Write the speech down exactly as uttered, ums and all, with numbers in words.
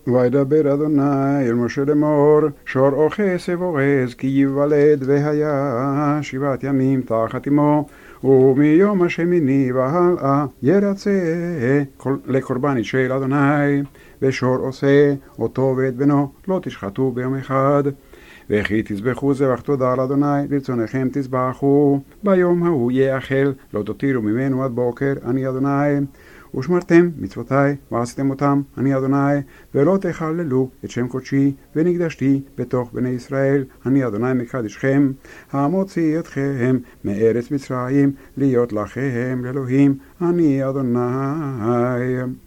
וידבר אדוני אל משה לאמור, שור אוכס ואורז כי ייוולד, והיה שבעת ימים תחת אמו, ומיום השמיני והלאה ירצה לקורבן של אדוני. ושור עושה אותו ואת בנו לא תשחטו ביום אחד. וכי תזבחו זבח תודה לאדוני, לרצונכם תזבחו. ביום ההוא יאכל, לא תותירו ממנו עד בוקר, אני אדוני. ושמרתם מצוותי ועשיתם אותם, אני אדוני. ולא תחללו את שם קודשי, ונקדשתי בתוך בני ישראל, אני אדוני מקדשכם, המוציא אתכם מארץ מצרים, להיות לכם לאלוהים, אני אדוני.